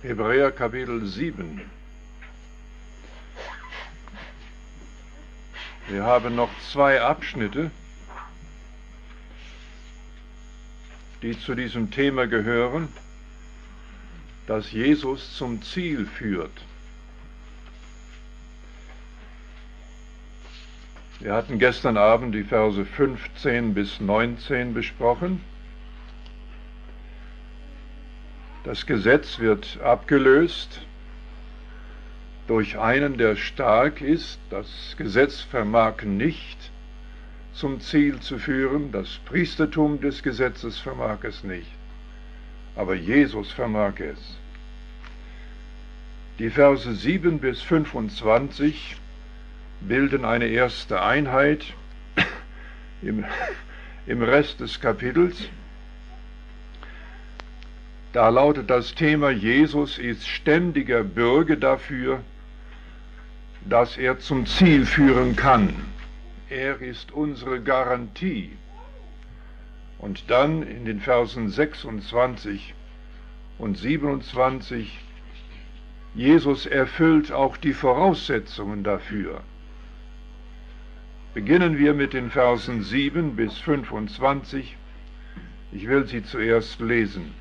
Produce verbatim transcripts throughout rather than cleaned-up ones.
Hebräer Kapitel sieben. Wir haben noch zwei Abschnitte, die zu diesem Thema gehören, das Jesus zum Ziel führt. Wir hatten gestern Abend die Verse fünfzehn bis neunzehn besprochen. Das Gesetz wird abgelöst durch einen, der stark ist. Das Gesetz vermag nicht zum Ziel zu führen. Das Priestertum des Gesetzes vermag es nicht. Aber Jesus vermag es. Die Verse sieben bis fünfundzwanzig bilden eine erste Einheit im, im Rest des Kapitels. Da lautet das Thema: Jesus ist ständiger Bürger dafür, dass er zum Ziel führen kann. Er ist unsere Garantie. Und dann in den Versen sechsundzwanzig und siebenundzwanzig: Jesus erfüllt auch die Voraussetzungen dafür. Beginnen wir mit den Versen sieben bis fünfundzwanzig. Ich will sie zuerst lesen.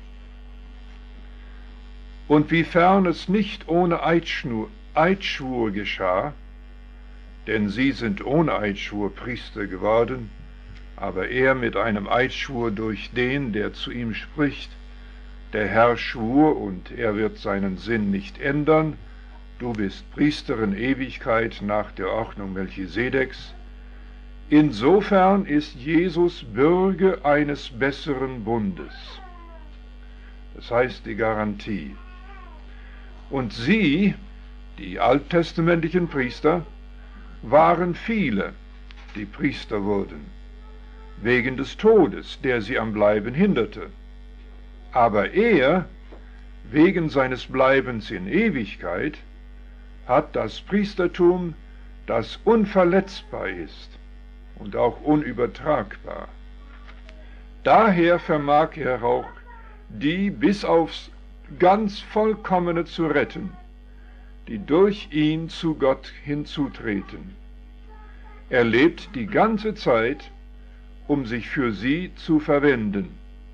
Und wiefern es nicht ohne Eidschwur, Eidschwur geschah, denn sie sind ohne Eidschwur Priester geworden, aber er mit einem Eidschwur durch den, der zu ihm spricht, der Herr schwur, und er wird seinen Sinn nicht ändern, du bist Priester in Ewigkeit nach der Ordnung Melchisedeks. Insofern ist Jesus Bürger eines besseren Bundes. Das heißt die Garantie. Und sie, die alttestamentlichen Priester, waren viele, die Priester wurden, wegen des Todes, der sie am Bleiben hinderte. Aber er, wegen seines Bleibens in Ewigkeit, hat das Priestertum, das unverletzbar ist und auch unübertragbar. Daher vermag er auch die bis aufs ganz Vollkommene zu retten, die durch ihn zu Gott hinzutreten. Er lebt die ganze Zeit, um sich für sie zu verwenden.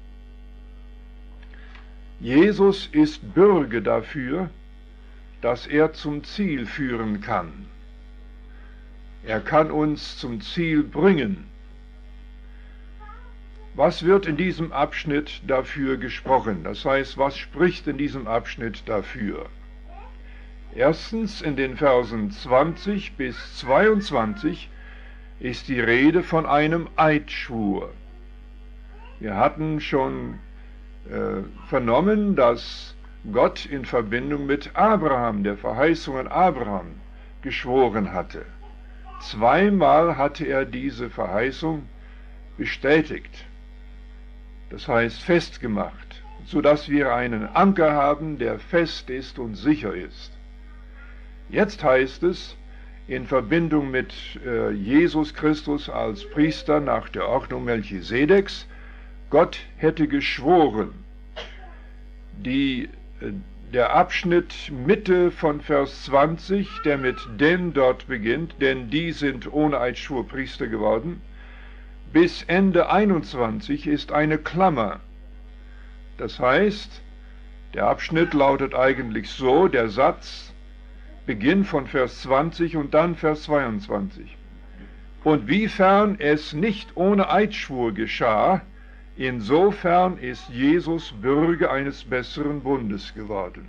Jesus ist Bürger dafür, dass er zum Ziel führen kann. Er kann uns zum Ziel bringen. Was wird in diesem Abschnitt dafür gesprochen? Das heißt, was spricht in diesem Abschnitt dafür? Erstens, in den Versen zwanzig bis zweiundzwanzig ist die Rede von einem Eidschwur. Wir hatten schon äh, vernommen, dass Gott in Verbindung mit Abraham, der Verheißung an Abraham, geschworen hatte. Zweimal hatte er diese Verheißung bestätigt. Das heißt festgemacht, sodass wir einen Anker haben, der fest ist und sicher ist. Jetzt heißt es, in Verbindung mit äh, Jesus Christus als Priester nach der Ordnung Melchisedeks, Gott hätte geschworen. Die, äh, der Abschnitt Mitte von Vers zwanzig, der mit denn dort beginnt, denn die sind ohne Eidschwur Priester geworden, bis Ende einundzwanzig ist eine Klammer. Das heißt, der Abschnitt lautet eigentlich so, der Satz, Beginn von Vers zwanzig und dann Vers zweiundzwanzig. Und wiefern es nicht ohne Eidschwur geschah, insofern ist Jesus Bürger eines besseren Bundes geworden.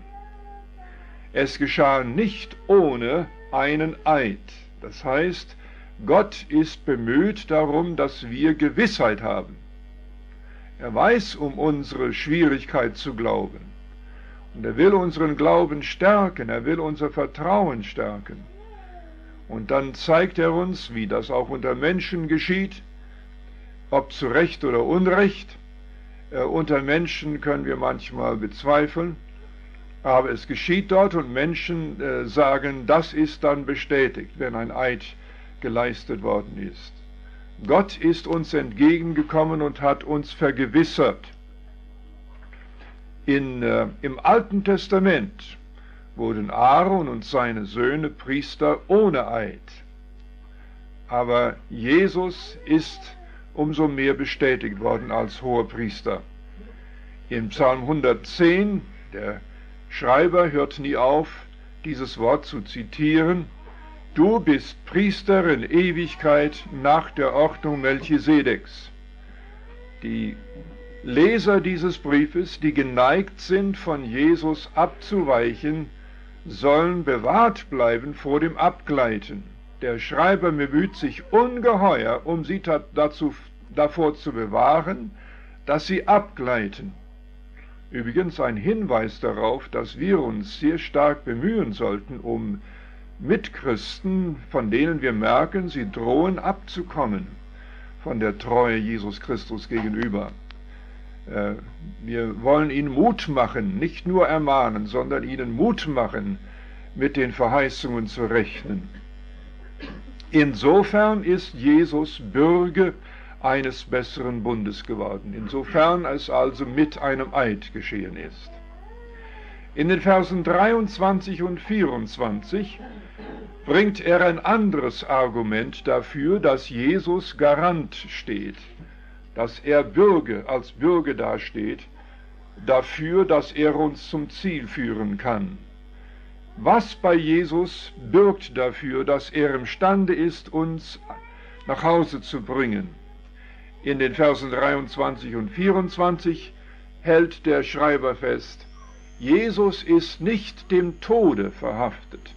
Es geschah nicht ohne einen Eid. Das heißt, Gott ist bemüht darum, dass wir Gewissheit haben. Er weiß um unsere Schwierigkeit zu glauben. Und er will unseren Glauben stärken, er will unser Vertrauen stärken. Und dann zeigt er uns, wie das auch unter Menschen geschieht, ob zu Recht oder Unrecht. Äh, unter Menschen können wir manchmal bezweifeln, aber es geschieht dort und Menschen äh, sagen, das ist dann bestätigt, wenn ein Eid geleistet worden ist. Gott ist uns entgegengekommen und hat uns vergewissert. In, äh, Im Alten Testament wurden Aaron und seine Söhne Priester ohne Eid. Aber Jesus ist umso mehr bestätigt worden als Hohepriester. Im Psalm hundertzehn, der Schreiber hört nie auf, dieses Wort zu zitieren: Du bist Priester in Ewigkeit nach der Ordnung Melchisedeks. Die Leser dieses Briefes, die geneigt sind, von Jesus abzuweichen, sollen bewahrt bleiben vor dem Abgleiten. Der Schreiber bemüht sich ungeheuer, um sie dazu, davor zu bewahren, dass sie abgleiten. Übrigens ein Hinweis darauf, dass wir uns sehr stark bemühen sollten, um Mitchristen, von denen wir merken, sie drohen abzukommen von der Treue Jesus Christus gegenüber. Wir wollen ihnen Mut machen, nicht nur ermahnen, sondern ihnen Mut machen, mit den Verheißungen zu rechnen. Insofern ist Jesus Bürger eines besseren Bundes geworden, insofern es also mit einem Eid geschehen ist. In den Versen dreiundzwanzig und vierundzwanzig bringt er ein anderes Argument dafür, dass Jesus Garant steht, dass er Bürger, als Bürger dasteht, dafür, dass er uns zum Ziel führen kann. Was bei Jesus bürgt dafür, dass er imstande ist, uns nach Hause zu bringen? In den Versen dreiundzwanzig und vierundzwanzig hält der Schreiber fest: Jesus ist nicht dem Tode verhaftet.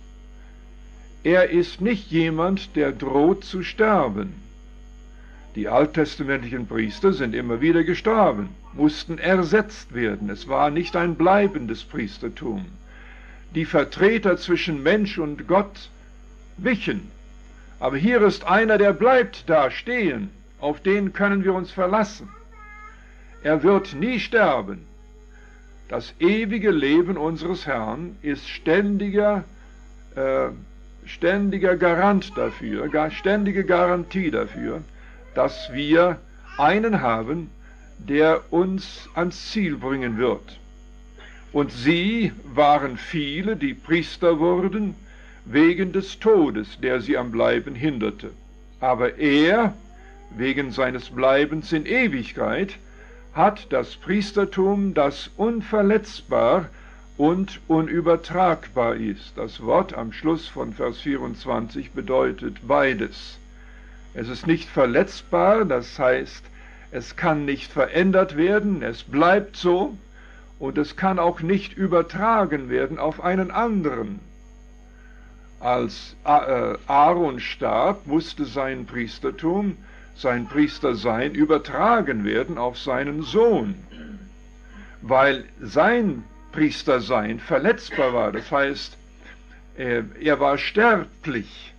Er ist nicht jemand, der droht zu sterben. Die alttestamentlichen Priester sind immer wieder gestorben, mussten ersetzt werden. Es war nicht ein bleibendes Priestertum. Die Vertreter zwischen Mensch und Gott wichen. Aber hier ist einer, der bleibt da stehen. Auf den können wir uns verlassen. Er wird nie sterben. Das ewige Leben unseres Herrn ist ständiger, äh, ständiger Garant dafür, gar ständige Garantie dafür, dass wir einen haben, der uns ans Ziel bringen wird. Und sie waren viele, die Priester wurden, wegen des Todes, der sie am Bleiben hinderte. Aber er, wegen seines Bleibens in Ewigkeit, hat das Priestertum, das unverletzbar und unübertragbar ist. Das Wort am Schluss von Vers vierundzwanzig bedeutet beides. Es ist nicht verletzbar, das heißt, es kann nicht verändert werden, es bleibt so, und es kann auch nicht übertragen werden auf einen anderen. Als Aaron starb, musste sein Priestertum, sein Priestersein übertragen werden auf seinen Sohn, weil sein Priestersein verletzbar war. Das heißt, er war sterblich.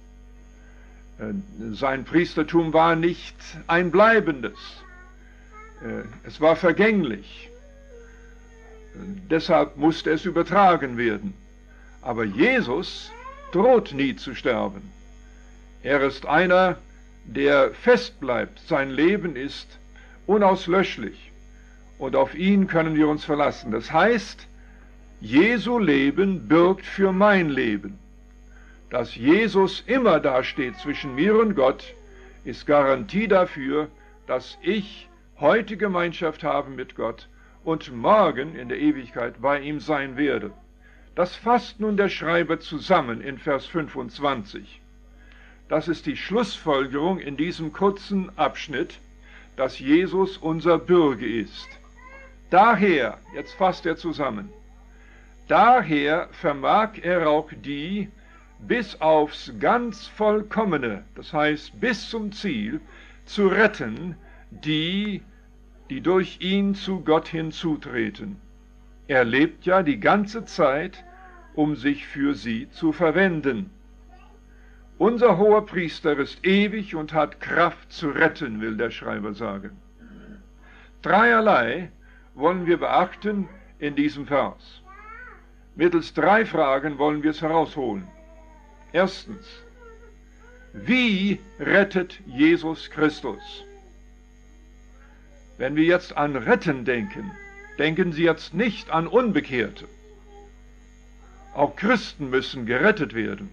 Sein Priestertum war nicht ein bleibendes. Es war vergänglich. Deshalb musste es übertragen werden. Aber Jesus droht nie zu sterben. Er ist einer, der fest bleibt. Sein Leben ist unauslöschlich. Und auf ihn können wir uns verlassen. Das heißt, Jesu Leben bürgt für mein Leben. Dass Jesus immer dasteht zwischen mir und Gott, ist Garantie dafür, dass ich heute Gemeinschaft habe mit Gott und morgen in der Ewigkeit bei ihm sein werde. Das fasst nun der Schreiber zusammen in Vers fünfundzwanzig. Das ist die Schlussfolgerung in diesem kurzen Abschnitt, dass Jesus unser Bürger ist. Daher, jetzt fasst er zusammen, daher vermag er auch die bis aufs ganz Vollkommene, das heißt bis zum Ziel, zu retten, die, die durch ihn zu Gott hinzutreten. Er lebt ja die ganze Zeit, um sich für sie zu verwenden. Unser Hoherpriester ist ewig und hat Kraft zu retten, will der Schreiber sagen. Dreierlei wollen wir beachten in diesem Vers. Mittels drei Fragen wollen wir es herausholen. Erstens, wie rettet Jesus Christus? Wenn wir jetzt an Retten denken, Denken Sie jetzt nicht an Unbekehrte. Auch Christen müssen gerettet werden.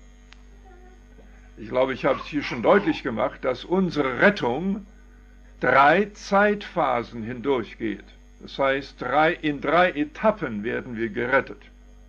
Ich glaube, ich habe es hier schon deutlich gemacht, dass unsere Rettung drei Zeitphasen hindurchgeht. Das heißt, drei, in drei Etappen werden wir gerettet.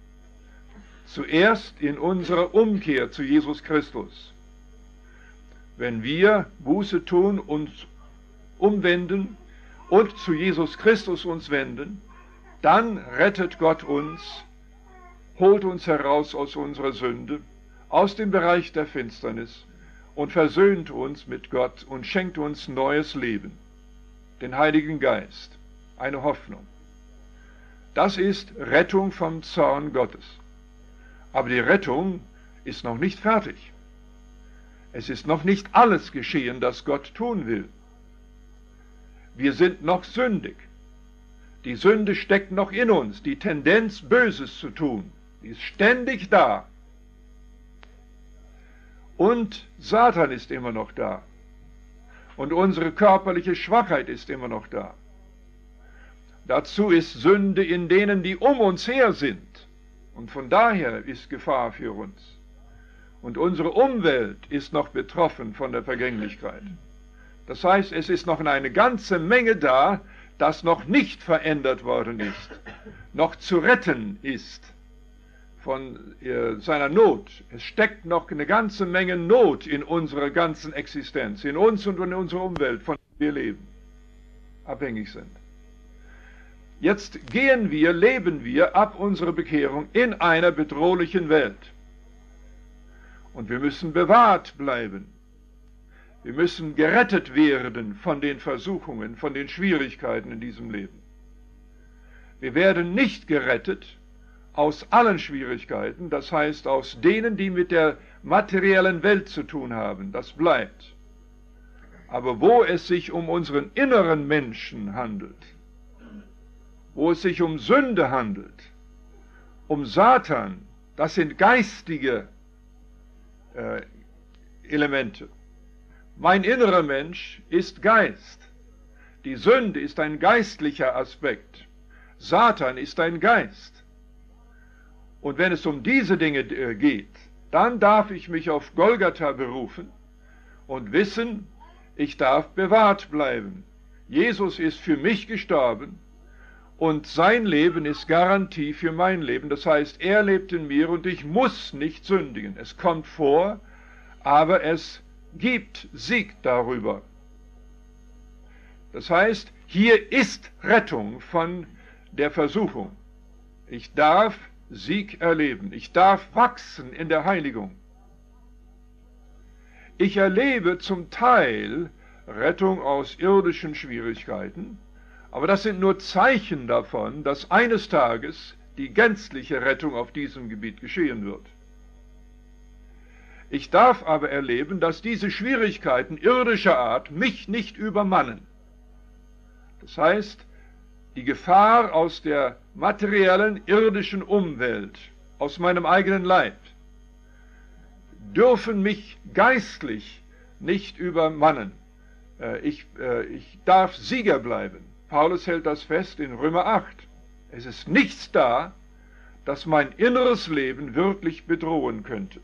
Zuerst in unserer Umkehr zu Jesus Christus. Wenn wir Buße tun, uns umwenden und zu Jesus Christus uns wenden, dann rettet Gott uns, holt uns heraus aus unserer Sünde, aus dem Bereich der Finsternis und versöhnt uns mit Gott und schenkt uns neues Leben, den Heiligen Geist, eine Hoffnung. Das ist Rettung vom Zorn Gottes. Aber die Rettung ist noch nicht fertig. Es ist noch nicht alles geschehen, das Gott tun will. Wir sind noch sündig. Die Sünde steckt noch in uns, die Tendenz, Böses zu tun, die ist ständig da. Und Satan ist immer noch da. Und unsere körperliche Schwachheit ist immer noch da. Dazu ist Sünde in denen, die um uns her sind. Und von daher ist Gefahr für uns. Und unsere Umwelt ist noch betroffen von der Vergänglichkeit. Das heißt, es ist noch eine ganze Menge da, das noch nicht verändert worden ist, noch zu retten ist von äh, seiner Not. Es steckt noch eine ganze Menge Not in unserer ganzen Existenz, in uns und in unserer Umwelt, von der wir leben, abhängig sind. Jetzt gehen wir, leben wir ab unserer Bekehrung in einer bedrohlichen Welt. Und wir müssen bewahrt bleiben. Wir müssen gerettet werden von den Versuchungen, von den Schwierigkeiten in diesem Leben. Wir werden nicht gerettet aus allen Schwierigkeiten, das heißt aus denen, die mit der materiellen Welt zu tun haben. Das bleibt. Aber wo es sich um unseren inneren Menschen handelt, wo es sich um Sünde handelt, um Satan, das sind geistige äh, Elemente. Mein innerer Mensch ist Geist. Die Sünde ist ein geistlicher Aspekt. Satan ist ein Geist. Und wenn es um diese Dinge äh, geht, dann darf ich mich auf Golgatha berufen und wissen, ich darf bewahrt bleiben. Jesus ist für mich gestorben und sein Leben ist Garantie für mein Leben. Das heißt, er lebt in mir und ich muss nicht sündigen. Es kommt vor, aber es gibt Sieg darüber. Das heißt, hier ist Rettung von der Versuchung. Ich darf Sieg erleben. Ich darf wachsen in der Heiligung. Ich erlebe zum Teil Rettung aus irdischen Schwierigkeiten, aber das sind nur Zeichen davon, dass eines Tages die gänzliche Rettung auf diesem Gebiet geschehen wird. Ich darf aber erleben, dass diese Schwierigkeiten irdischer Art mich nicht übermannen. Das heißt, die Gefahr aus der materiellen, irdischen Umwelt, aus meinem eigenen Leib, dürfen mich geistlich nicht übermannen. Ich, ich darf Sieger bleiben. Paulus hält das fest in Römer acht. Es ist nichts da, das mein inneres Leben wirklich bedrohen könnte.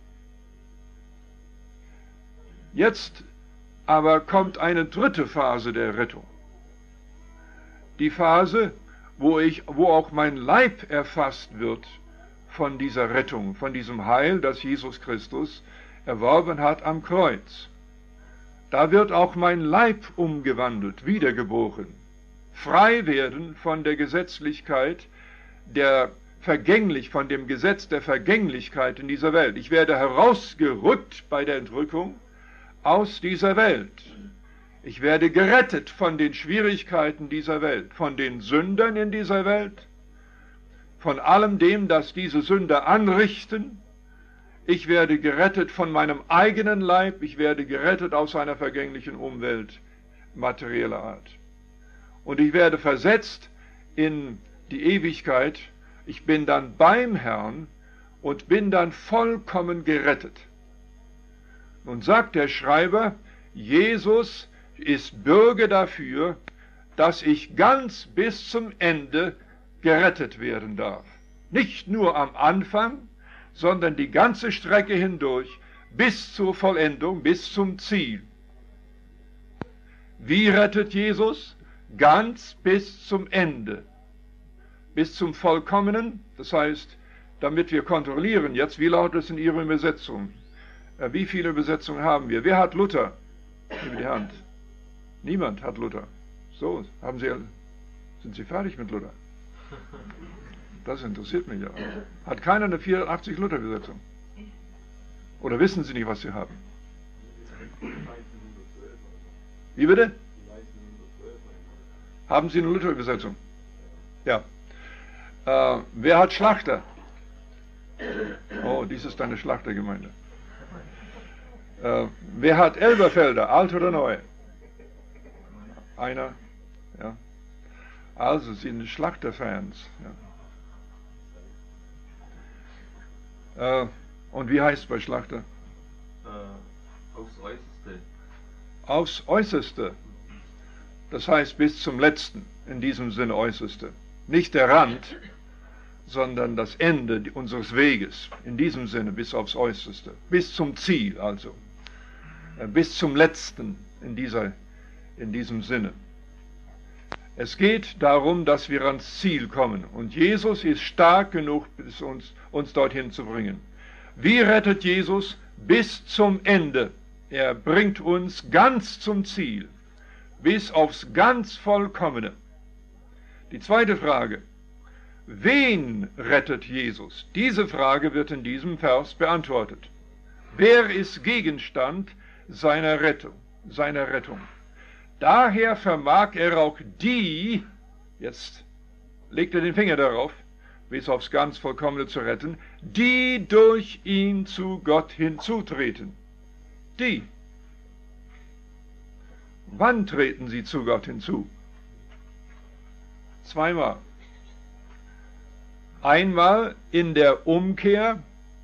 Jetzt aber kommt eine dritte Phase der Rettung. Die Phase, wo, ich, wo auch mein Leib erfasst wird von dieser Rettung, von diesem Heil, das Jesus Christus erworben hat am Kreuz. Da wird auch mein Leib umgewandelt, wiedergeboren, frei werden von der Gesetzlichkeit, der vergänglich, von dem Gesetz der Vergänglichkeit in dieser Welt. Ich werde herausgerückt bei der Entrückung aus dieser Welt. Ich werde gerettet von den Schwierigkeiten dieser Welt, von den Sündern in dieser Welt, von allem dem, das diese Sünder anrichten. Ich werde gerettet von meinem eigenen Leib, ich werde gerettet aus einer vergänglichen Umwelt materieller Art. Und ich werde versetzt in die Ewigkeit. Ich bin dann beim Herrn und bin dann vollkommen gerettet. Nun sagt der Schreiber, Jesus ist Bürger dafür, dass ich ganz bis zum Ende gerettet werden darf. Nicht nur am Anfang, sondern die ganze Strecke hindurch, bis zur Vollendung, bis zum Ziel. Wie rettet Jesus? Ganz bis zum Ende, bis zum Vollkommenen, das heißt, damit wir kontrollieren jetzt, wie lautet es in Ihrer Übersetzung? Äh, wie viele Übersetzungen haben wir? Wer hat Luther? Über die Hand. Niemand hat Luther. So, haben Sie, sind Sie fertig mit Luther? Das interessiert mich ja. Hat keiner eine vierundachtzig Luther-Übersetzung? Oder wissen Sie nicht, was Sie haben? Wie bitte? Haben Sie eine Luther-Übersetzung? Ja. Äh, wer hat Schlachter? Oh, dies ist eine Schlachtergemeinde. Äh, wer hat Elberfelder, alt oder neu? Einer? Ja. Also sind Schlachterfans. Ja. Äh, und wie heißt es bei Schlachter? Äh, aufs Äußerste. Aufs Äußerste. Das heißt bis zum Letzten, in diesem Sinne Äußerste. Nicht der Rand, sondern das Ende unseres Weges, in diesem Sinne bis aufs Äußerste. Bis zum Ziel also. Äh, bis zum Letzten in, dieser, in diesem Sinne. Es geht darum, dass wir ans Ziel kommen. Und Jesus ist stark genug, bis uns, uns dorthin zu bringen. Wie rettet Jesus? Bis zum Ende. Er bringt uns ganz zum Ziel. Bis aufs ganz Vollkommene. Die zweite Frage. Wen rettet Jesus? Diese Frage wird in diesem Vers beantwortet. Wer ist Gegenstand seiner Rettung? Seiner Rettung? Daher vermag er auch die, jetzt legt er den Finger darauf, bis aufs ganz Vollkommene zu retten, die durch ihn zu Gott hinzutreten. Die. Wann treten sie zu Gott hinzu? Zweimal. Einmal in der Umkehr,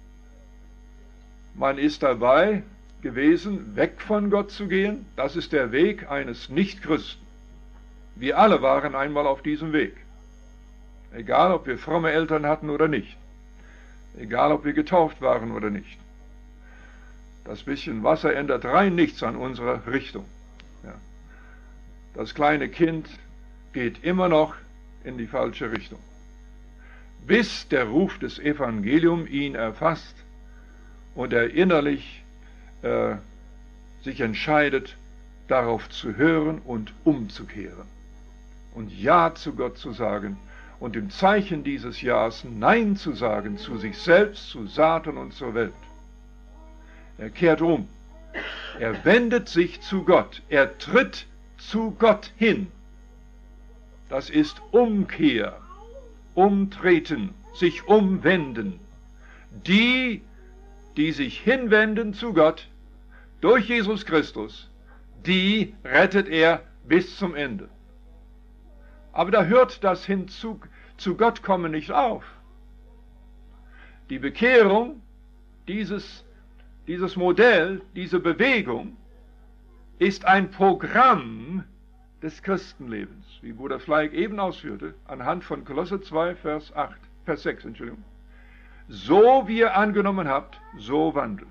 man ist dabei gewesen, weg von Gott zu gehen. Das ist der Weg eines Nichtchristen. Wir alle waren einmal auf diesem Weg. Egal, ob wir fromme Eltern hatten oder nicht. Egal, ob wir getauft waren oder nicht. Das bisschen Wasser ändert rein nichts an unserer Richtung. Ja. Das kleine Kind geht immer noch in die falsche Richtung. Bis der Ruf des Evangeliums ihn erfasst und er innerlich äh, sich entscheidet, darauf zu hören und umzukehren. Und Ja zu Gott zu sagen und im Zeichen dieses Ja's Nein zu sagen zu sich selbst, zu Satan und zur Welt. Er kehrt um. Er wendet sich zu Gott. Er tritt zu Gott hin. Das ist Umkehr. Umtreten, sich umwenden. Die, die sich hinwenden zu Gott durch Jesus Christus, die rettet er bis zum Ende. Aber da hört das hinzu, zu Gott kommen nicht auf. Die Bekehrung, dieses, dieses Modell, diese Bewegung, ist ein Programm des Christenlebens, wie Bruder Fleig eben ausführte, anhand von Kolosser zwei, Vers acht, Vers sechs, Entschuldigung. So wie ihr angenommen habt, so wandelt.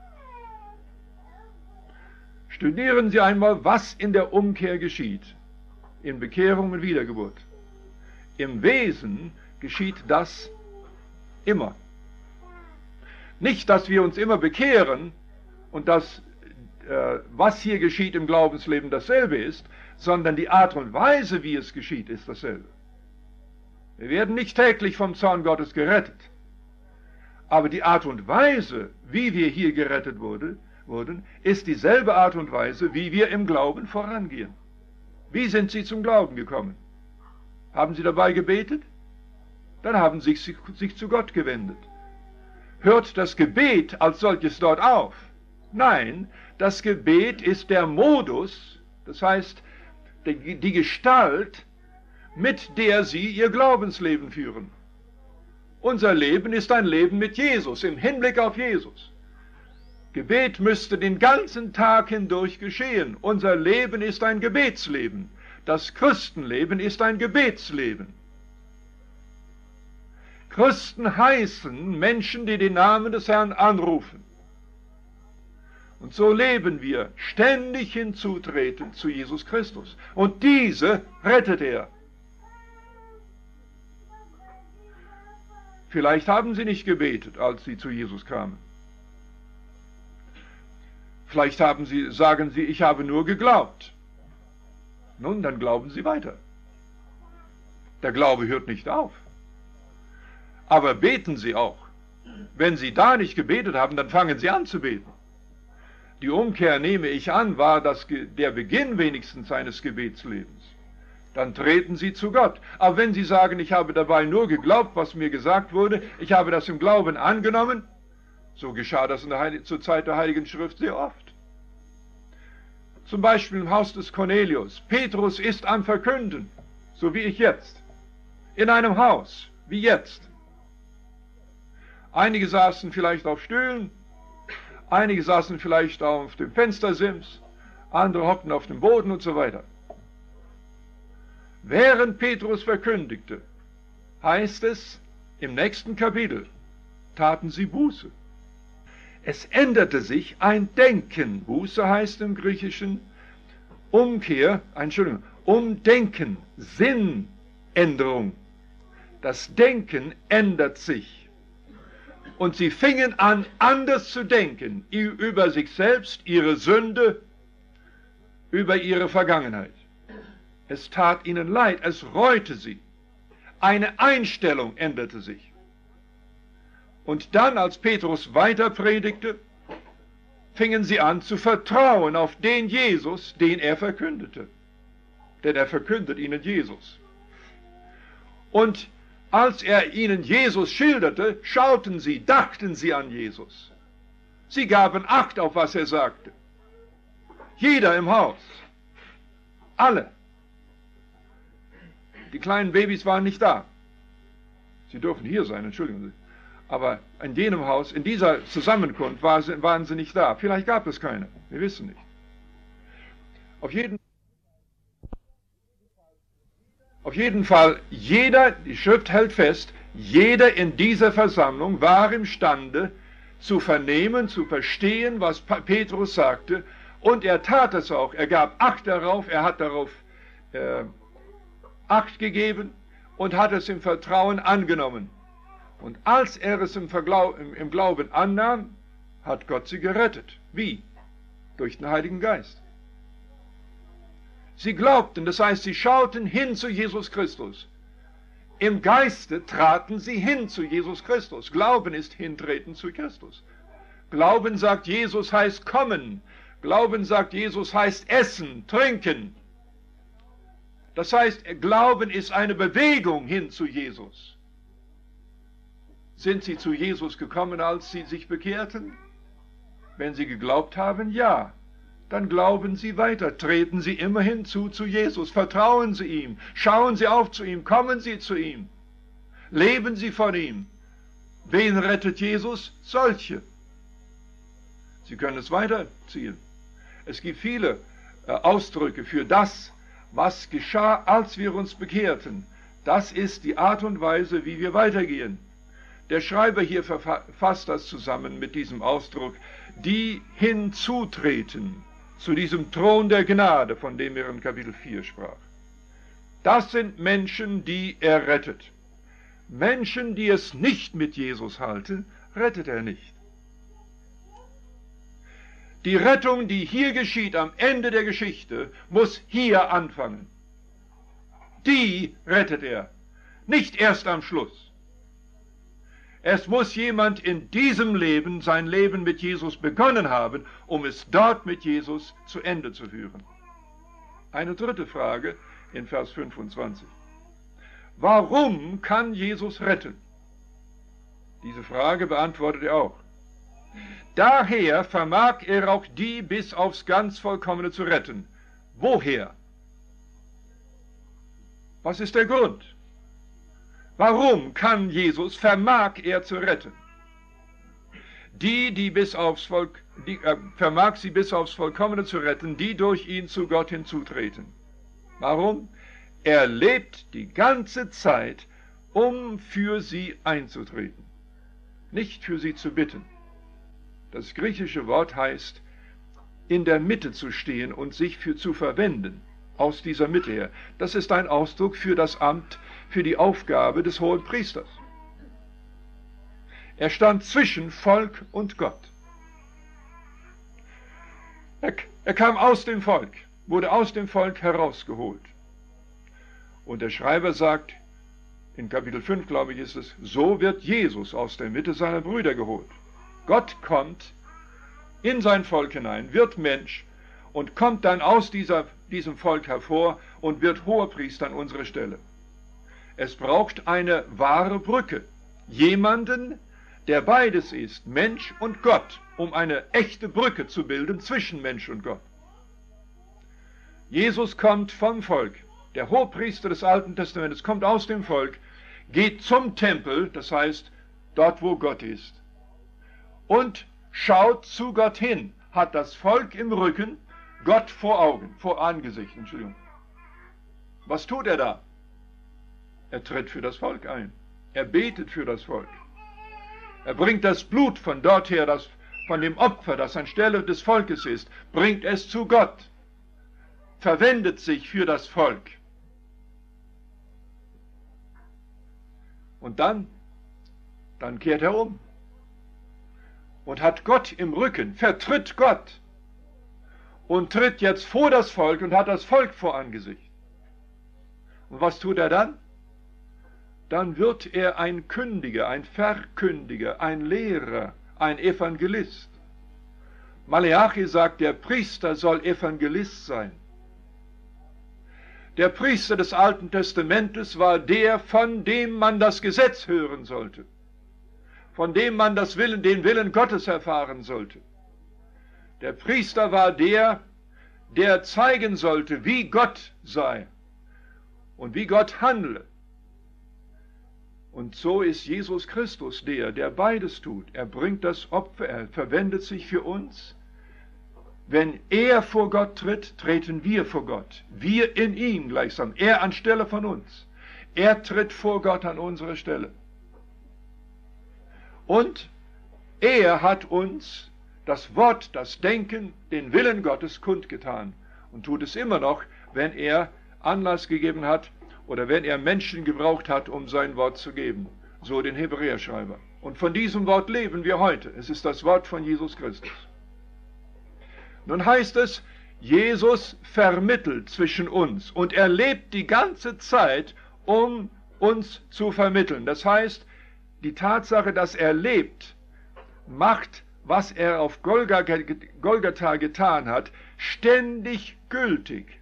Studieren Sie einmal, was in der Umkehr geschieht, in Bekehrung und Wiedergeburt. Im Wesen geschieht das immer. Nicht, dass wir uns immer bekehren und dass, äh, was hier geschieht im Glaubensleben dasselbe ist, sondern die Art und Weise, wie es geschieht, ist dasselbe. Wir werden nicht täglich vom Zorn Gottes gerettet. Aber die Art und Weise, wie wir hier gerettet wurde, wurden, ist dieselbe Art und Weise, wie wir im Glauben vorangehen. Wie sind Sie zum Glauben gekommen? Haben Sie dabei gebetet? Dann haben Sie sich, sich zu Gott gewendet. Hört das Gebet als solches dort auf? Nein, das Gebet ist der Modus, das heißt, die, die Gestalt, mit der Sie Ihr Glaubensleben führen. Unser Leben ist ein Leben mit Jesus, im Hinblick auf Jesus. Gebet müsste den ganzen Tag hindurch geschehen. Unser Leben ist ein Gebetsleben. Das Christenleben ist ein Gebetsleben. Christen heißen Menschen, die den Namen des Herrn anrufen. Und so leben wir ständig hinzutretend zu Jesus Christus. Und diese rettet er. Vielleicht haben sie nicht gebetet, als sie zu Jesus kamen. Vielleicht haben sie, sagen sie, ich habe nur geglaubt. Nun, dann glauben sie weiter. Der Glaube hört nicht auf. Aber beten sie auch. Wenn sie da nicht gebetet haben, dann fangen sie an zu beten. Die Umkehr, nehme ich an, war das, der Beginn wenigstens seines Gebetslebens. Dann treten sie zu Gott. Aber wenn sie sagen, ich habe dabei nur geglaubt, was mir gesagt wurde, ich habe das im Glauben angenommen, so geschah das in der Heil- zur Zeit der Heiligen Schrift sehr oft. Zum Beispiel im Haus des Cornelius. Petrus ist am Verkünden, so wie ich jetzt. In einem Haus, wie jetzt. Einige saßen vielleicht auf Stühlen, einige saßen vielleicht auf dem Fenstersims, andere hockten auf dem Boden und so weiter. Während Petrus verkündigte, heißt es im nächsten Kapitel, taten sie Buße. Es änderte sich ein Denken. Buße heißt im Griechischen Umkehr, Entschuldigung, Umdenken, Sinnänderung. Das Denken ändert sich. Und sie fingen an, anders zu denken, über sich selbst, ihre Sünde, über ihre Vergangenheit. Es tat ihnen leid, es reute sie. Eine Einstellung änderte sich. Und dann, als Petrus weiter predigte, fingen sie an zu vertrauen auf den Jesus, den er verkündete. Denn er verkündet ihnen Jesus. Und als er ihnen Jesus schilderte, schauten sie, dachten sie an Jesus. Sie gaben Acht auf, was er sagte. Jeder im Haus. Alle. Die kleinen Babys waren nicht da. Sie dürfen hier sein, entschuldigen Sie. Aber in jenem Haus, in dieser Zusammenkunft waren sie nicht da. Vielleicht gab es keine. Wir wissen nicht. Auf jeden, auf jeden Fall, jeder, die Schrift hält fest, jeder in dieser Versammlung war imstande zu vernehmen, zu verstehen, was Petrus sagte. Und er tat es auch. Er gab Acht darauf, er hat darauf äh, Acht gegeben und hat es im Vertrauen angenommen. Und als er es im, Verglau im, im Glauben annahm, hat Gott sie gerettet. Wie? Durch den Heiligen Geist. Sie glaubten, das heißt, sie schauten hin zu Jesus Christus. Im Geiste traten sie hin zu Jesus Christus. Glauben ist Hintreten zu Christus. Glauben, sagt Jesus, heißt kommen. Glauben, sagt Jesus, heißt essen, trinken. Das heißt, Glauben ist eine Bewegung hin zu Jesus. Sind sie zu Jesus gekommen, als sie sich bekehrten? Wenn sie geglaubt haben, ja. Dann glauben sie weiter, treten sie immer hinzu zu Jesus, vertrauen sie ihm, schauen sie auf zu ihm, kommen sie zu ihm, leben sie von ihm. Wen rettet Jesus? Solche. Sie können es weiterziehen. Es gibt viele äh, Ausdrücke für das, was geschah, als wir uns bekehrten. Das ist die Art und Weise, wie wir weitergehen. Der Schreiber hier fasst das zusammen mit diesem Ausdruck, die hinzutreten zu diesem Thron der Gnade, von dem er in Kapitel vier sprach. Das sind Menschen, die er rettet. Menschen, die es nicht mit Jesus halten, rettet er nicht. Die Rettung, die hier geschieht am Ende der Geschichte, muss hier anfangen. Die rettet er, nicht erst am Schluss. Es muss jemand in diesem Leben sein Leben mit Jesus begonnen haben, um es dort mit Jesus zu Ende zu führen. Eine dritte Frage in Vers fünfundzwanzig. Warum kann Jesus retten? Diese Frage beantwortet er auch. Daher vermag er auch die bis aufs ganz Vollkommene zu retten. Woher? Was ist der Grund? Warum kann Jesus, vermag er zu retten? Die, die bis aufs Volk, die, äh, vermag sie bis aufs Vollkommene zu retten, die durch ihn zu Gott hinzutreten. Warum? Er lebt die ganze Zeit, um für sie einzutreten, nicht für sie zu bitten. Das griechische Wort heißt, in der Mitte zu stehen und sich für zu verwenden, aus dieser Mitte her. Das ist ein Ausdruck für das Amt, für die Aufgabe des Hohenpriesters. Er stand zwischen Volk und Gott. Er, er kam aus dem Volk, wurde aus dem Volk herausgeholt. Und der Schreiber sagt, in Kapitel fünf, glaube ich, ist es, so wird Jesus aus der Mitte seiner Brüder geholt. Gott kommt in sein Volk hinein, wird Mensch und kommt dann aus dieser, diesem Volk hervor und wird Hohepriester an unserer Stelle. Es braucht eine wahre Brücke, jemanden, der beides ist, Mensch und Gott, um eine echte Brücke zu bilden zwischen Mensch und Gott. Jesus kommt vom Volk, der Hohepriester des Alten Testamentes kommt aus dem Volk, geht zum Tempel, das heißt dort, wo Gott ist, und schaut zu Gott hin, hat das Volk im Rücken, Gott vor Augen, vor Angesicht, Entschuldigung. Was tut er da? Er tritt für das Volk ein. Er betet für das Volk. Er bringt das Blut von dort her, das, von dem Opfer, das anstelle des Volkes ist, bringt es zu Gott, verwendet sich für das Volk. Und dann, dann kehrt er um und hat Gott im Rücken, vertritt Gott und tritt jetzt vor das Volk und hat das Volk vor Angesicht. Und was tut er dann? Dann wird er ein Kündiger, ein Verkündiger, ein Lehrer, ein Evangelist. Maleachi sagt, der Priester soll Evangelist sein. Der Priester des Alten Testamentes war der, von dem man das Gesetz hören sollte, von dem man das Willen, den Willen Gottes erfahren sollte. Der Priester war der, der zeigen sollte, wie Gott sei und wie Gott handle. Und so ist Jesus Christus der, der beides tut. Er bringt das Opfer, er verwendet sich für uns. Wenn er vor Gott tritt, treten wir vor Gott. Wir in ihm gleichsam. Er anstelle von uns. Er tritt vor Gott an unsere Stelle. Und er hat uns das Wort, das Denken, den Willen Gottes kundgetan. Und tut es immer noch, wenn er Anlass gegeben hat, oder wenn er Menschen gebraucht hat, um sein Wort zu geben. So den Hebräerschreiber. Und von diesem Wort leben wir heute. Es ist das Wort von Jesus Christus. Nun heißt es, Jesus vermittelt zwischen uns. Und er lebt die ganze Zeit, um uns zu vermitteln. Das heißt, die Tatsache, dass er lebt, macht, was er auf Golgatha getan hat, ständig gültig.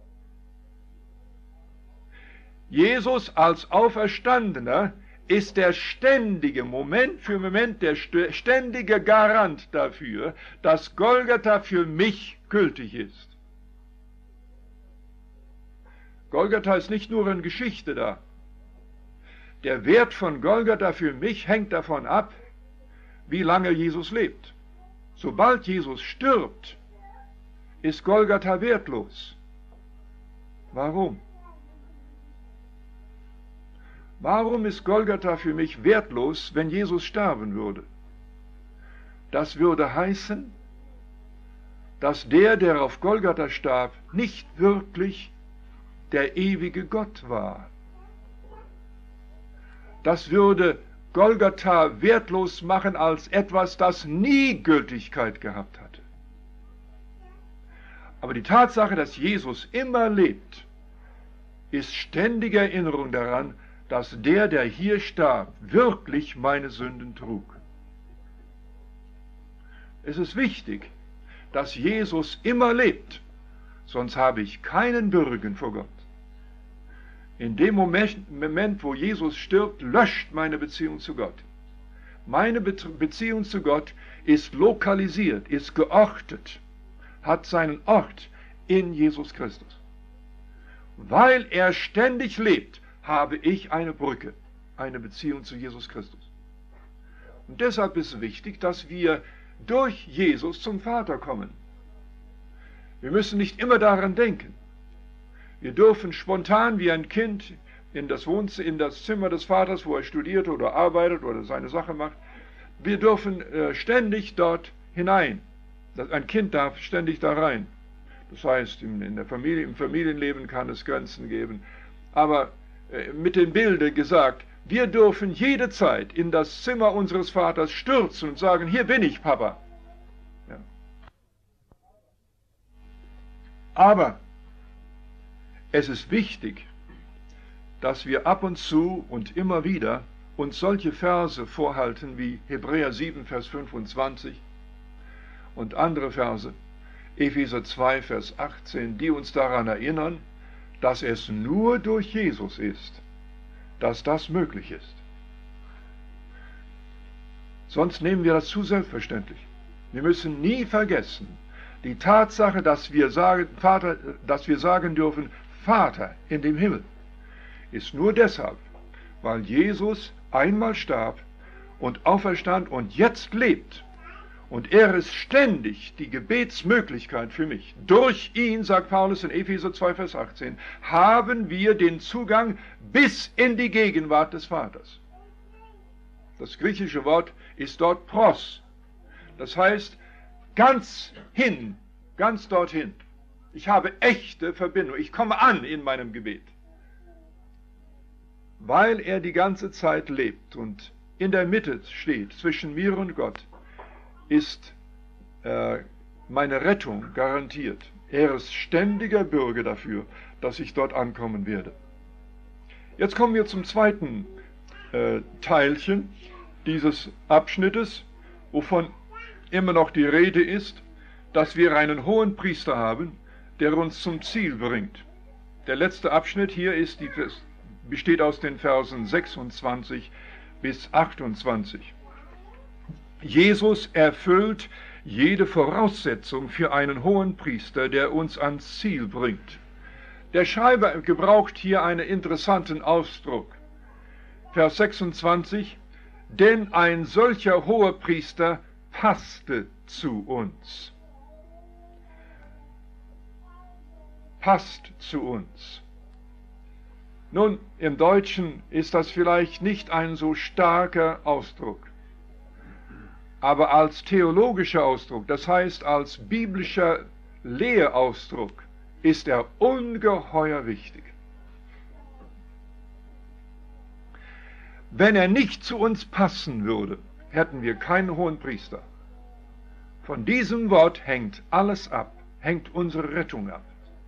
Jesus als Auferstandener ist der ständige, Moment für Moment, der ständige Garant dafür, dass Golgatha für mich gültig ist. Golgatha ist nicht nur in Geschichte da. Der Wert von Golgatha für mich hängt davon ab, wie lange Jesus lebt. Sobald Jesus stirbt, ist Golgatha wertlos. Warum? Warum ist Golgatha für mich wertlos, wenn Jesus sterben würde? Das würde heißen, dass der, der auf Golgatha starb, nicht wirklich der ewige Gott war. Das würde Golgatha wertlos machen als etwas, das nie Gültigkeit gehabt hatte. Aber die Tatsache, dass Jesus immer lebt, ist ständige Erinnerung daran, dass der, der hier starb, wirklich meine Sünden trug. Es ist wichtig, dass Jesus immer lebt, sonst habe ich keinen Bürgen vor Gott. In dem Moment, Moment, wo Jesus stirbt, löscht meine Beziehung zu Gott. Meine Be- Beziehung zu Gott ist lokalisiert, ist geortet, hat seinen Ort in Jesus Christus. Weil er ständig lebt, habe ich eine Brücke, eine Beziehung zu Jesus Christus. Und deshalb ist es wichtig, dass wir durch Jesus zum Vater kommen. Wir müssen nicht immer daran denken. Wir dürfen spontan wie ein Kind in das Wohnzimmer, in das Zimmer des Vaters, wo er studiert oder arbeitet oder seine Sache macht, wir dürfen äh, ständig dort hinein. Ein Kind darf ständig da rein. Das heißt, in, in der Familie, im Familienleben kann es Grenzen geben. Aber äh, mit dem Bilde gesagt, wir dürfen jede Zeit in das Zimmer unseres Vaters stürzen und sagen, hier bin ich, Papa. Ja. Aber es ist wichtig, dass wir ab und zu und immer wieder uns solche Verse vorhalten wie Hebräer sieben, Vers fünfundzwanzig und andere Verse, Epheser zwei, Vers achtzehn, die uns daran erinnern, dass es nur durch Jesus ist, dass das möglich ist. Sonst nehmen wir das zu selbstverständlich. Wir müssen nie vergessen, die Tatsache, dass wir sagen, Vater, dass wir sagen dürfen, Vater in dem Himmel, ist nur deshalb, weil Jesus einmal starb und auferstand und jetzt lebt. Und er ist ständig die Gebetsmöglichkeit für mich. Durch ihn, sagt Paulus in Epheser zwei, Vers achtzehn, haben wir den Zugang bis in die Gegenwart des Vaters. Das griechische Wort ist dort pros. Das heißt, ganz hin, ganz dorthin. Ich habe echte Verbindung. Ich komme an in meinem Gebet. Weil er die ganze Zeit lebt und in der Mitte steht, zwischen mir und Gott, ist äh, meine Rettung garantiert. Er ist ständiger Bürger dafür, dass ich dort ankommen werde. Jetzt kommen wir zum zweiten äh, Teilchen dieses Abschnittes, wovon immer noch die Rede ist, dass wir einen hohen Priester haben, der uns zum Ziel bringt. Der letzte Abschnitt hier ist die, besteht aus den Versen sechsundzwanzig bis achtundzwanzig. Jesus erfüllt jede Voraussetzung für einen hohen Priester, der uns ans Ziel bringt. Der Schreiber gebraucht hier einen interessanten Ausdruck. Vers sechsundzwanzig, denn ein solcher hoher Priester passte zu uns. Passt zu uns. Nun, im Deutschen ist das vielleicht nicht ein so starker Ausdruck, aber als theologischer Ausdruck, das heißt als biblischer Lehrausdruck, ist er ungeheuer wichtig. Wenn er nicht zu uns passen würde, hätten wir keinen hohen Priester. Von diesem Wort hängt alles ab, hängt unsere Rettung ab.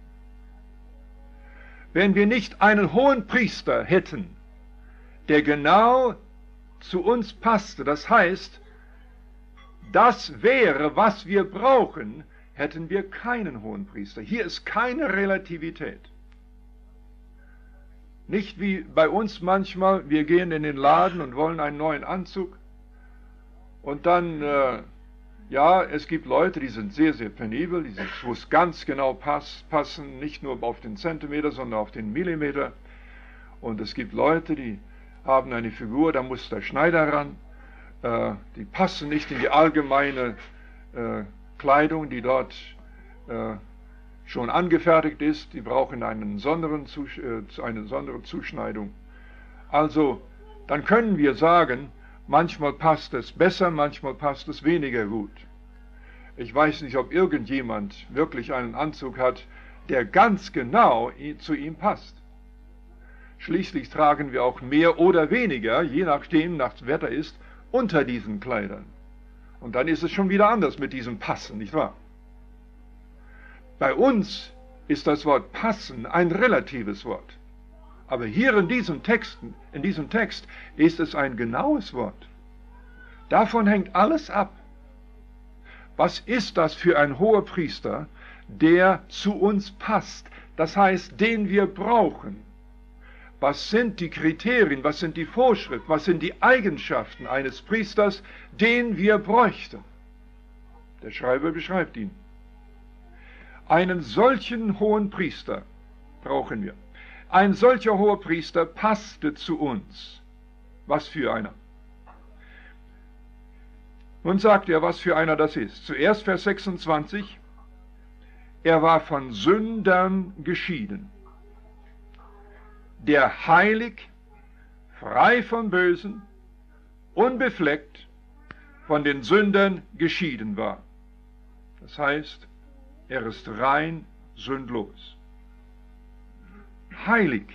Wenn wir nicht einen hohen Priester hätten, der genau zu uns passte, das heißt, das wäre, was wir brauchen, hätten wir keinen hohen Priester. Hier ist keine Relativität. Nicht wie bei uns manchmal, wir gehen in den Laden und wollen einen neuen Anzug und dann, äh, ja, es gibt Leute, die sind sehr, sehr penibel, die sind, wo es ganz genau pass, passen, nicht nur auf den Zentimeter, sondern auf den Millimeter. Und es gibt Leute, die haben eine Figur, da muss der Schneider ran, äh, die passen nicht in die allgemeine äh, Kleidung, die dort äh, schon angefertigt ist, die brauchen einen sonderen Zus äh, eine sondere Zuschneidung. Also, dann können wir sagen, manchmal passt es besser, manchmal passt es weniger gut. Ich weiß nicht, ob irgendjemand wirklich einen Anzug hat, der ganz genau zu ihm passt. Schließlich tragen wir auch mehr oder weniger, je nachdem, nach dem Wetter ist, unter diesen Kleidern. Und dann ist es schon wieder anders mit diesem Passen, nicht wahr? Bei uns ist das Wort passen ein relatives Wort. Aber hier in diesem Text, in diesem Text ist es ein genaues Wort. Davon hängt alles ab. Was ist das für ein hoher Priester, der zu uns passt? Das heißt, den wir brauchen. Was sind die Kriterien, was sind die Vorschriften, was sind die Eigenschaften eines Priesters, den wir bräuchten? Der Schreiber beschreibt ihn. Einen solchen hohen Priester brauchen wir. Ein solcher hoher Priester passte zu uns. Was für einer? Nun sagt er, was für einer das ist. Zuerst Vers sechsundzwanzig. Er war von Sündern geschieden. der heilig, frei vom Bösen, unbefleckt von den Sündern geschieden war. Das heißt, er ist rein sündlos. Heilig.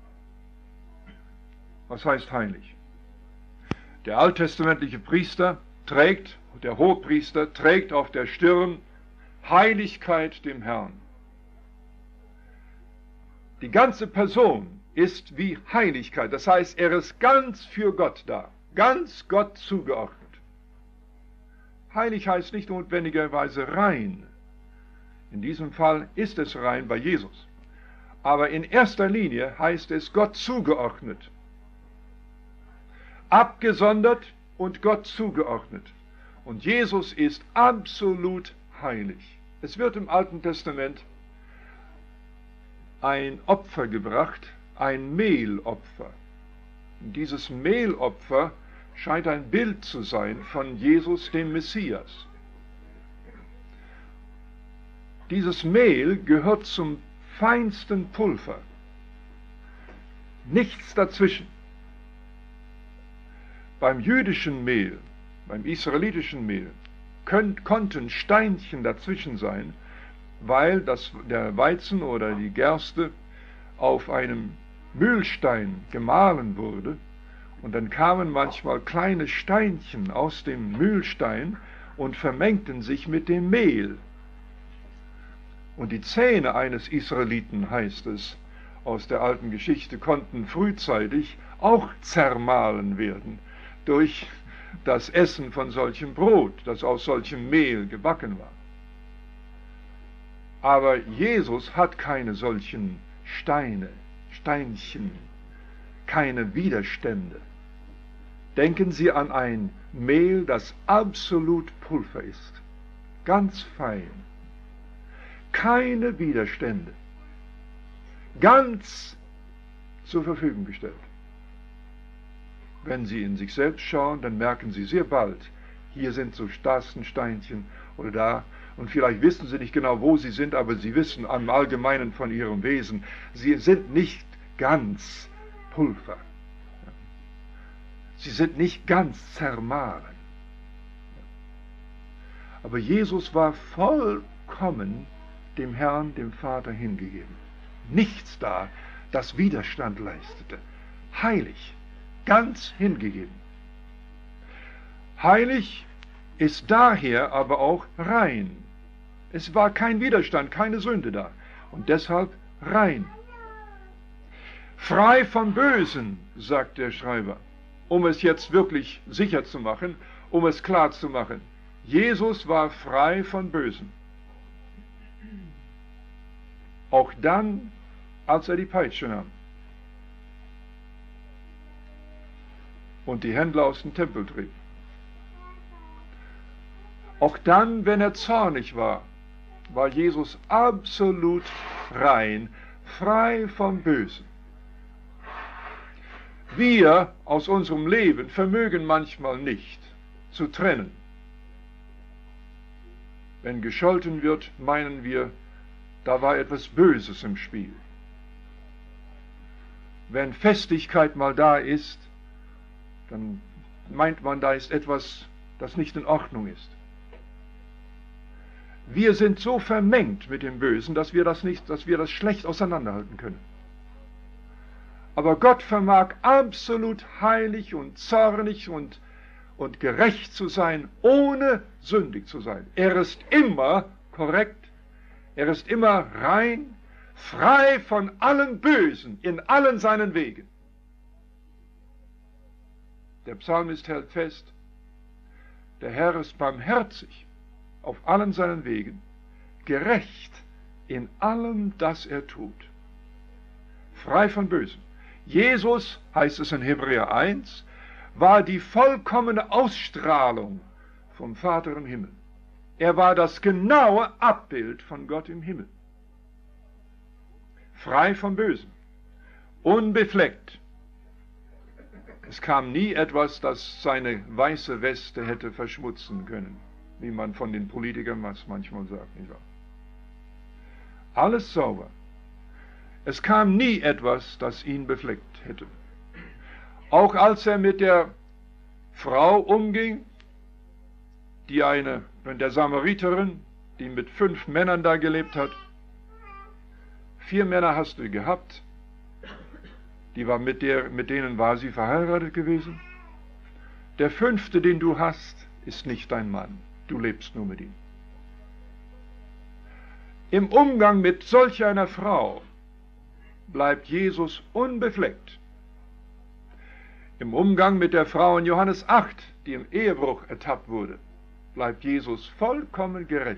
Was heißt heilig? Der alttestamentliche Priester trägt, der Hohepriester trägt auf der Stirn Heiligkeit dem Herrn. Die ganze Person ist wie Heiligkeit, das heißt, er ist ganz für Gott da, ganz Gott zugeordnet. Heilig heißt nicht notwendigerweise rein. In diesem Fall ist es rein bei Jesus. Aber in erster Linie heißt es Gott zugeordnet. Abgesondert und Gott zugeordnet. Und Jesus ist absolut heilig. Es wird im Alten Testament ein Opfer gebracht, ein Mehlopfer. Und dieses Mehlopfer scheint ein Bild zu sein von Jesus, dem Messias. Dieses Mehl gehört zum feinsten Pulver. Nichts dazwischen. Beim jüdischen Mehl, beim israelitischen Mehl, könnt, konnten Steinchen dazwischen sein, weil das, der Weizen oder die Gerste auf einem Mühlstein gemahlen wurde und dann kamen manchmal kleine Steinchen aus dem Mühlstein und vermengten sich mit dem Mehl. Und die Zähne eines Israeliten, heißt es aus der alten Geschichte, konnten frühzeitig auch zermahlen werden durch das Essen von solchem Brot, das aus solchem Mehl gebacken war. Aber Jesus hat keine solchen Steine, Steinchen, keine Widerstände. Denken Sie an ein Mehl, das absolut Pulver ist, ganz fein, keine Widerstände, ganz zur Verfügung gestellt. Wenn Sie in sich selbst schauen, dann merken Sie sehr bald, hier sind so Straßensteinchen oder da, und vielleicht wissen Sie nicht genau, wo sie sind, aber Sie wissen am Allgemeinen von Ihrem Wesen, Sie sind nicht ganz Pulver. Sie sind nicht ganz zermahlen. Aber Jesus war vollkommen dem Herrn, dem Vater hingegeben. Nichts da, das Widerstand leistete. Heilig, ganz hingegeben. Heilig ist daher aber auch rein. Es war kein Widerstand, keine Sünde da. Und deshalb rein. Frei vom Bösen, sagt der Schreiber, um es jetzt wirklich sicher zu machen, um es klar zu machen. Jesus war frei von Bösen. Auch dann, als er die Peitsche nahm und die Händler aus dem Tempel trieb. Auch dann, wenn er zornig war, war Jesus absolut rein, frei vom Bösen. Wir aus unserem Leben vermögen manchmal nicht zu trennen. Wenn gescholten wird, meinen wir, da war etwas Böses im Spiel. Wenn Festigkeit mal da ist, dann meint man, da ist etwas, das nicht in Ordnung ist. Wir sind so vermengt mit dem Bösen, dass wir das nicht, dass wir das schlecht auseinanderhalten können. Aber Gott vermag absolut heilig und zornig und, und gerecht zu sein, ohne sündig zu sein. Er ist immer korrekt, er ist immer rein, frei von allem Bösen in allen seinen Wegen. Der Psalmist hält fest, der Herr ist barmherzig auf allen seinen Wegen, gerecht in allem, das er tut, frei von Bösen. Jesus, heißt es in Hebräer eins, war die vollkommene Ausstrahlung vom Vater im Himmel. Er war das genaue Abbild von Gott im Himmel. Frei vom Bösen, unbefleckt. Es kam nie etwas, das seine weiße Weste hätte verschmutzen können, wie man von den Politikern manchmal sagt. Nicht wahr? Alles sauber. Es kam nie etwas, das ihn befleckt hätte. Auch als er mit der Frau umging, die eine, mit der Samariterin, die mit fünf Männern da gelebt hat. Vier Männer hast du gehabt, die war mit, der, mit denen war sie verheiratet gewesen. Der fünfte, den du hast, ist nicht dein Mann, du lebst nur mit ihm. Im Umgang mit solch einer Frau bleibt Jesus unbefleckt. Im Umgang mit der Frau in Johannes acht, die im Ehebruch ertappt wurde, bleibt Jesus vollkommen gerecht.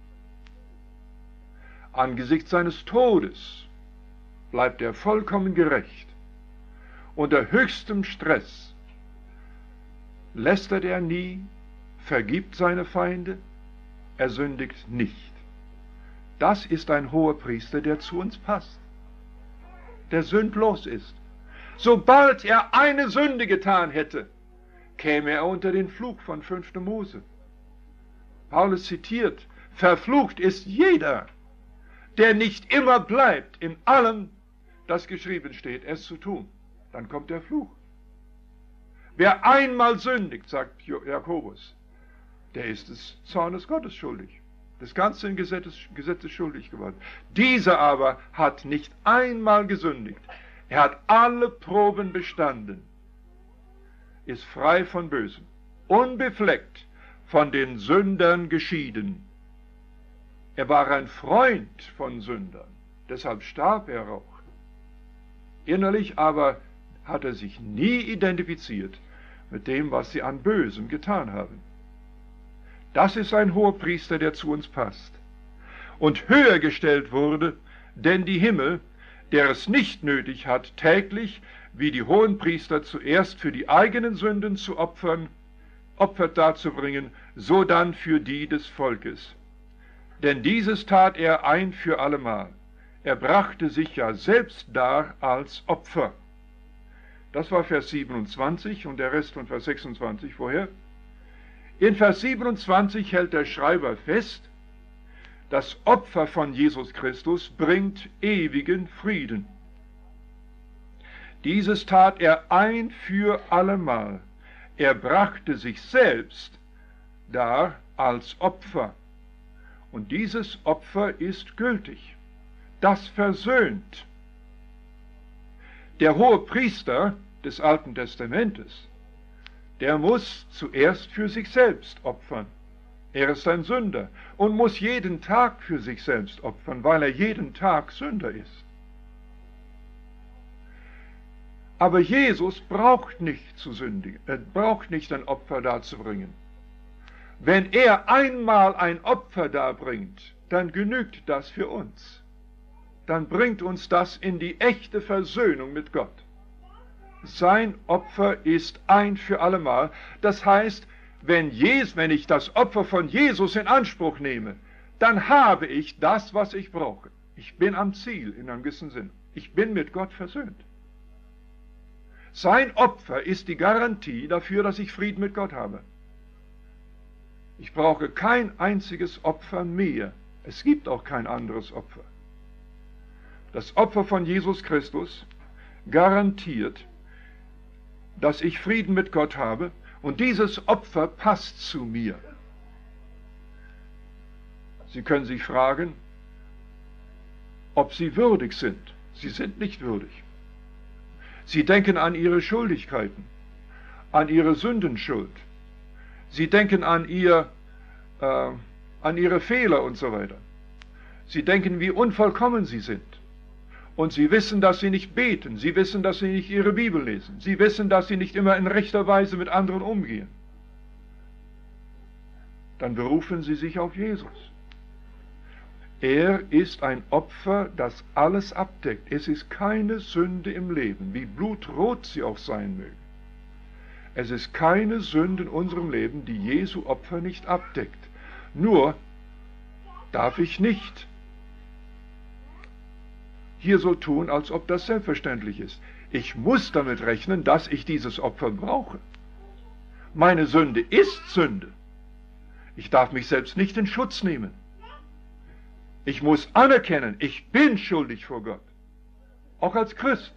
Angesichts seines Todes bleibt er vollkommen gerecht. Unter höchstem Stress lästert er nie, vergibt seine Feinde, er sündigt nicht. Das ist ein Hohepriester, der zu uns passt, der sündlos ist. Sobald er eine Sünde getan hätte, käme er unter den Fluch von fünfter Mose. Paulus zitiert, verflucht ist jeder, der nicht immer bleibt in allem, das geschrieben steht, es zu tun. Dann kommt der Fluch. Wer einmal sündigt, sagt Jakobus, der ist des Zornes Gottes schuldig, des ganzen Gesetzes, Gesetzes schuldig geworden. Dieser aber hat nicht einmal gesündigt. Er hat alle Proben bestanden, ist frei von Bösem, unbefleckt von den Sündern geschieden. Er war ein Freund von Sündern, deshalb starb er auch. Innerlich aber hat er sich nie identifiziert mit dem, was sie an Bösem getan haben. Das ist ein Hohepriester, der zu uns passt und höher gestellt wurde, denn die Himmel, der es nicht nötig hat, täglich wie die Hohenpriester zuerst für die eigenen Sünden zu opfern, Opfer darzubringen, so dann für die des Volkes. Denn dieses tat er ein für allemal. Er brachte sich ja selbst dar als Opfer. Das war Vers siebenundzwanzig und der Rest von Vers sechsundzwanzig vorher. In Vers siebenundzwanzig hält der Schreiber fest, das Opfer von Jesus Christus bringt ewigen Frieden. Dieses tat er ein für allemal. Er brachte sich selbst dar als Opfer. Und dieses Opfer ist gültig. Das versöhnt. Der Hohepriester des Alten Testamentes, der muss zuerst für sich selbst opfern. Er ist ein Sünder und muss jeden Tag für sich selbst opfern, weil er jeden Tag Sünder ist. Aber Jesus braucht nicht zu sündigen, er braucht nicht ein Opfer darzubringen. Wenn er einmal ein Opfer darbringt, dann genügt das für uns. Dann bringt uns das in die echte Versöhnung mit Gott. Sein Opfer ist ein für allemal. Das heißt, wenn, Jesus, wenn ich das Opfer von Jesus in Anspruch nehme, dann habe ich das, was ich brauche. Ich bin am Ziel in einem gewissen Sinn. Ich bin mit Gott versöhnt. Sein Opfer ist die Garantie dafür, dass ich Frieden mit Gott habe. Ich brauche kein einziges Opfer mehr. Es gibt auch kein anderes Opfer. Das Opfer von Jesus Christus garantiert, dass ich Frieden mit Gott habe, und dieses Opfer passt zu mir. Sie können sich fragen, ob Sie würdig sind. Sie sind nicht würdig. Sie denken an Ihre Schuldigkeiten, an Ihre Sündenschuld. Sie denken an, ihr, äh, an Ihre Fehler und so weiter. Sie denken, wie unvollkommen Sie sind. Und Sie wissen, dass Sie nicht beten. Sie wissen, dass Sie nicht Ihre Bibel lesen. Sie wissen, dass Sie nicht immer in rechter Weise mit anderen umgehen. Dann berufen Sie sich auf Jesus. Er ist ein Opfer, das alles abdeckt. Es ist keine Sünde im Leben, wie blutrot sie auch sein möge. Es ist keine Sünde in unserem Leben, die Jesu Opfer nicht abdeckt. Nur darf ich nicht hier so tun, als ob das selbstverständlich ist. Ich muss damit rechnen, dass ich dieses Opfer brauche. Meine Sünde ist Sünde. Ich darf mich selbst nicht in Schutz nehmen. Ich muss anerkennen, ich bin schuldig vor Gott. auch als Christ.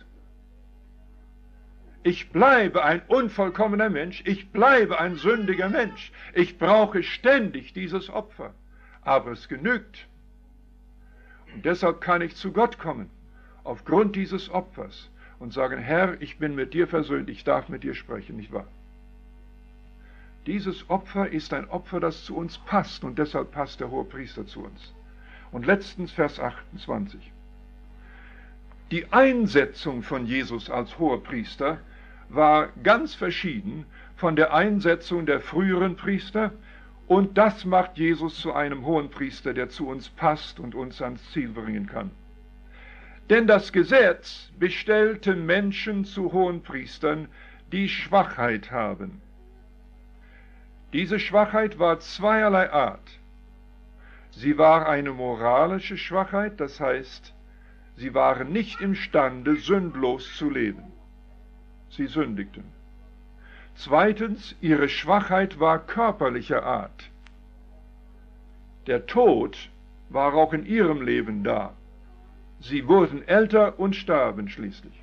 Ich bleibe ein unvollkommener Mensch, ich bleibe ein sündiger Mensch. Ich brauche ständig dieses Opfer, aber es genügt. Und deshalb kann ich zu Gott kommen, aufgrund dieses Opfers, und sagen, Herr, ich bin mit dir versöhnt, ich darf mit dir sprechen, nicht wahr? Dieses Opfer ist ein Opfer, das zu uns passt, und deshalb passt der Hohepriester zu uns. Und letztens Vers achtundzwanzig. Die Einsetzung von Jesus als Hohepriester war ganz verschieden von der Einsetzung der früheren Priester, und das macht Jesus zu einem Hohenpriester, der zu uns passt und uns ans Ziel bringen kann. Denn das Gesetz bestellte Menschen zu Hohenpriestern, die Schwachheit haben. Diese Schwachheit war zweierlei Art. Sie war eine moralische Schwachheit, das heißt, sie waren nicht imstande, sündlos zu leben. Sie sündigten. Zweitens, ihre Schwachheit war körperlicher Art. Der Tod war auch in ihrem Leben da. Sie wurden älter und starben schließlich.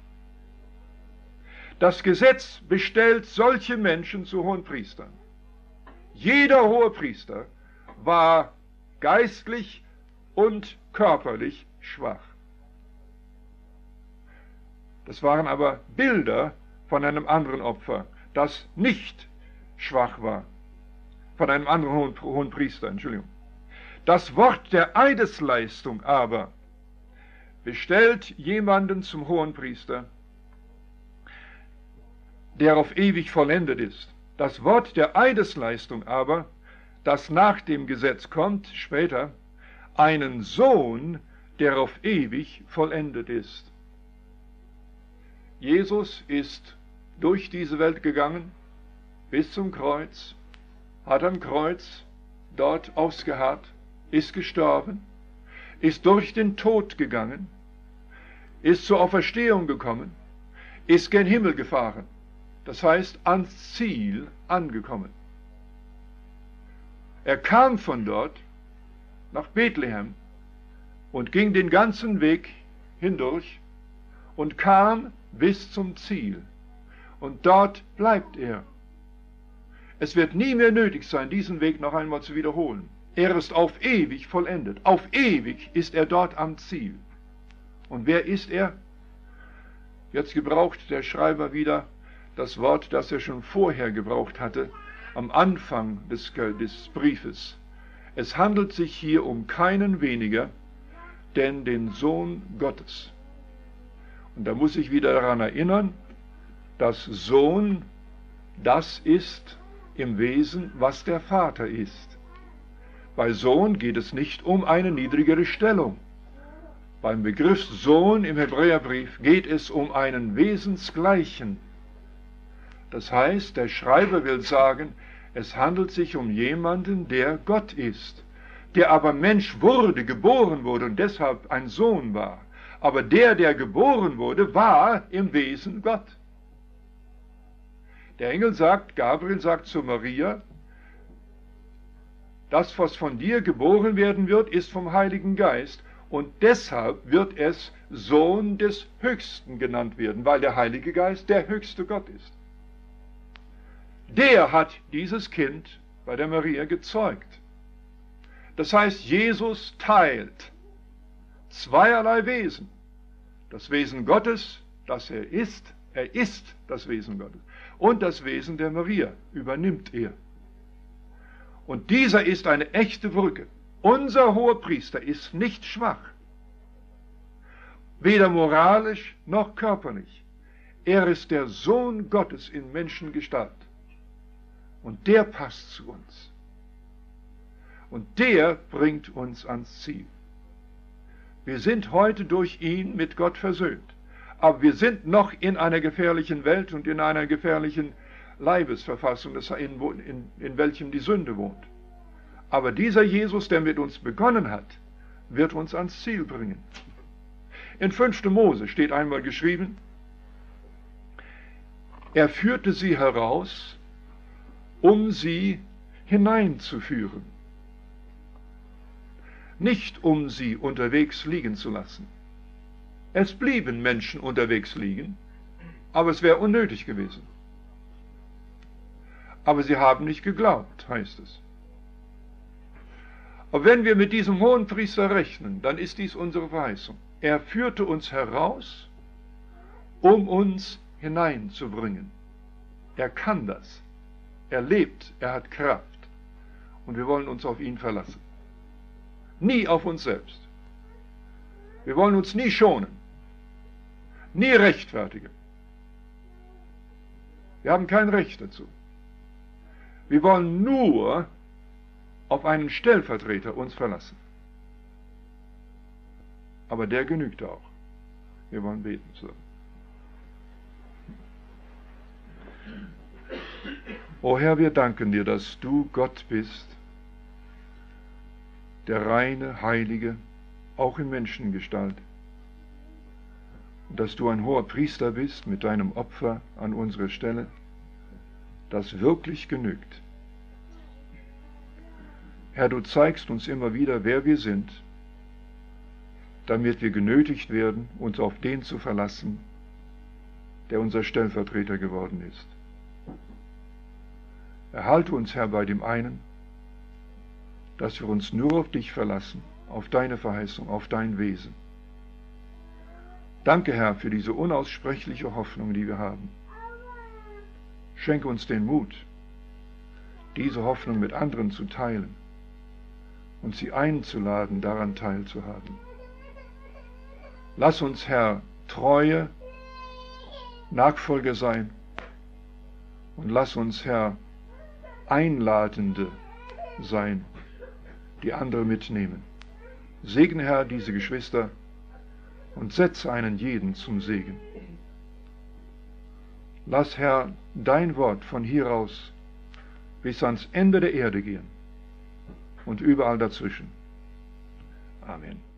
Das Gesetz bestellt solche Menschen zu Hohenpriestern. Jeder Hohepriester war geistlich und körperlich schwach. Das waren aber Bilder von einem anderen Opfer, das nicht schwach war. Von einem anderen Hohen, Hohenpriester, Entschuldigung. Das Wort der Eidesleistung aber bestellt jemanden zum Hohenpriester, der auf ewig vollendet ist. Das Wort der Eidesleistung aber, das nach dem Gesetz kommt, später, einen Sohn, der auf ewig vollendet ist. Jesus ist durch diese Welt gegangen, bis zum Kreuz, hat am Kreuz dort ausgeharrt, ist gestorben, ist durch den Tod gegangen, ist zur Auferstehung gekommen, ist gen Himmel gefahren, das heißt ans Ziel angekommen. Er kam von dort nach Bethlehem und ging den ganzen Weg hindurch und kam bis zum Ziel. Und dort bleibt er. Es wird nie mehr nötig sein, diesen Weg noch einmal zu wiederholen. Er ist auf ewig vollendet. Auf ewig ist er dort am Ziel. Und wer ist er? Jetzt gebraucht der Schreiber wieder das Wort, das er schon vorher gebraucht hatte, am Anfang des, des Briefes. Es handelt sich hier um keinen weniger, denn den Sohn Gottes. Und da muss ich wieder daran erinnern, dass Sohn das ist im Wesen, was der Vater ist. Bei Sohn geht es nicht um eine niedrigere Stellung. Beim Begriff Sohn im Hebräerbrief geht es um einen Wesensgleichen. Das heißt, der Schreiber will sagen, es handelt sich um jemanden, der Gott ist, der aber Mensch wurde, geboren wurde und deshalb ein Sohn war. Aber der, der geboren wurde, war im Wesen Gott. Der Engel sagt, Gabriel sagt zu Maria, das, was von dir geboren werden wird, ist vom Heiligen Geist und deshalb wird es Sohn des Höchsten genannt werden, weil der Heilige Geist der höchste Gott ist. Der hat dieses Kind bei der Maria gezeugt. Das heißt, Jesus teilt zweierlei Wesen. Das Wesen Gottes, das er ist, er ist das Wesen Gottes. Und das Wesen der Maria übernimmt er. Und dieser ist eine echte Brücke. Unser Hohepriester ist nicht schwach, weder moralisch noch körperlich. Er ist der Sohn Gottes in Menschengestalt. Und der passt zu uns. Und der bringt uns ans Ziel. Wir sind heute durch ihn mit Gott versöhnt. Aber wir sind noch in einer gefährlichen Welt und in einer gefährlichen Leibesverfassung, in, in, in welchem die Sünde wohnt. Aber dieser Jesus, der mit uns begonnen hat, wird uns ans Ziel bringen. In fünfter Mose steht einmal geschrieben, er führte sie heraus, um sie hineinzuführen, nicht um sie unterwegs liegen zu lassen. Es blieben Menschen unterwegs liegen, aber es wäre unnötig gewesen. Aber sie haben nicht geglaubt, heißt es. Aber wenn wir mit diesem Hohenpriester rechnen, dann ist dies unsere Verheißung. Er führte uns heraus, um uns hineinzubringen. Er kann das. Er lebt, er hat Kraft. Und wir wollen uns auf ihn verlassen. Nie auf uns selbst. Wir wollen uns nie schonen. Nie rechtfertigen. Wir haben kein Recht dazu. Wir wollen nur auf einen Stellvertreter uns verlassen. Aber der genügt auch. Wir wollen beten zusammen. O Herr, wir danken dir, dass du Gott bist, der reine, heilige, auch in Menschengestalt. Und dass du ein hoher Priester bist mit deinem Opfer an unserer Stelle, das wirklich genügt. Herr, du zeigst uns immer wieder, wer wir sind, damit wir genötigt werden, uns auf den zu verlassen, der unser Stellvertreter geworden ist. Erhalte uns, Herr, bei dem einen, dass wir uns nur auf dich verlassen, auf deine Verheißung, auf dein Wesen. Danke, Herr, für diese unaussprechliche Hoffnung, die wir haben. Schenke uns den Mut, diese Hoffnung mit anderen zu teilen und sie einzuladen, daran teilzuhaben. Lass uns, Herr, treue Nachfolger sein und lass uns, Herr, Einladende sein, die andere mitnehmen. Segne, Herr, diese Geschwister und setze einen jeden zum Segen. Lass, Herr, dein Wort von hier aus bis ans Ende der Erde gehen und überall dazwischen. Amen.